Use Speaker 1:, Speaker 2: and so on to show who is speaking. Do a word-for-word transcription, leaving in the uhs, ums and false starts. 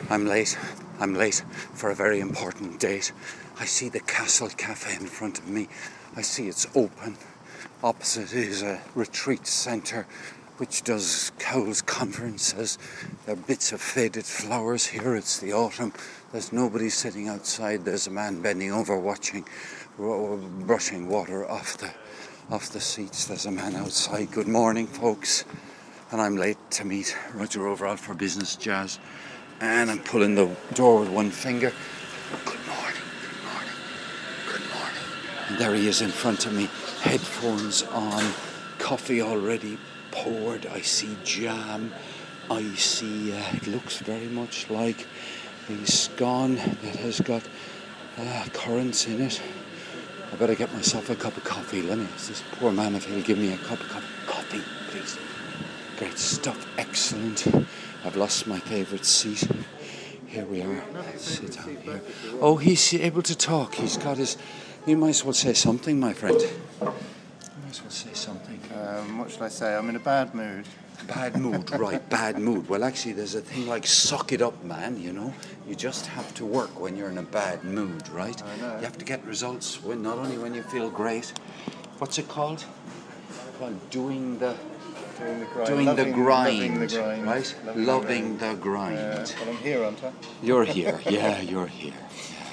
Speaker 1: I'm late. I'm late for a very important date. I see the Castle Cafe in front of me. I see it's open. Opposite is a retreat centre which does Cowles conferences. There are bits of faded flowers. Here it's the autumn. There's nobody sitting outside. There's a man bending over watching, brushing water off the off the seats. There's a man outside. Good morning, folks. And I'm late to meet Roger Overall for Business Jazz. And I'm pulling the door with one finger. Good morning, good morning, good morning. And there he is in front of me, headphones on, coffee already poured. I see jam. I see, uh, it looks very much like a scone that has got uh, currants in it. I better get myself a cup of coffee. Let me ask this poor man if he'll give me a cup of coffee, please. Great stuff, excellent. I've lost my favourite seat. Here we are. Let's sit down here. Oh, he's able to talk. He's got his... You might as well say something, my friend. You might as well say something.
Speaker 2: Um, what should I say? I'm in a bad mood.
Speaker 1: Bad mood, right, bad mood. Well, actually, there's a thing like suck it up, man, you know. You just have to work when you're in a bad mood, right?
Speaker 2: I know.
Speaker 1: You have to get results, when not only when you feel great. What's it called? It's called doing the...
Speaker 2: Doing the grind.
Speaker 1: Doing
Speaker 2: loving,
Speaker 1: the grind,
Speaker 2: loving the grind.
Speaker 1: right?
Speaker 2: Loving,
Speaker 1: Loving
Speaker 2: the
Speaker 1: the grind.
Speaker 2: grind. Yeah, well, I'm here, aren't I?
Speaker 1: You're here, yeah, you're here. Yeah.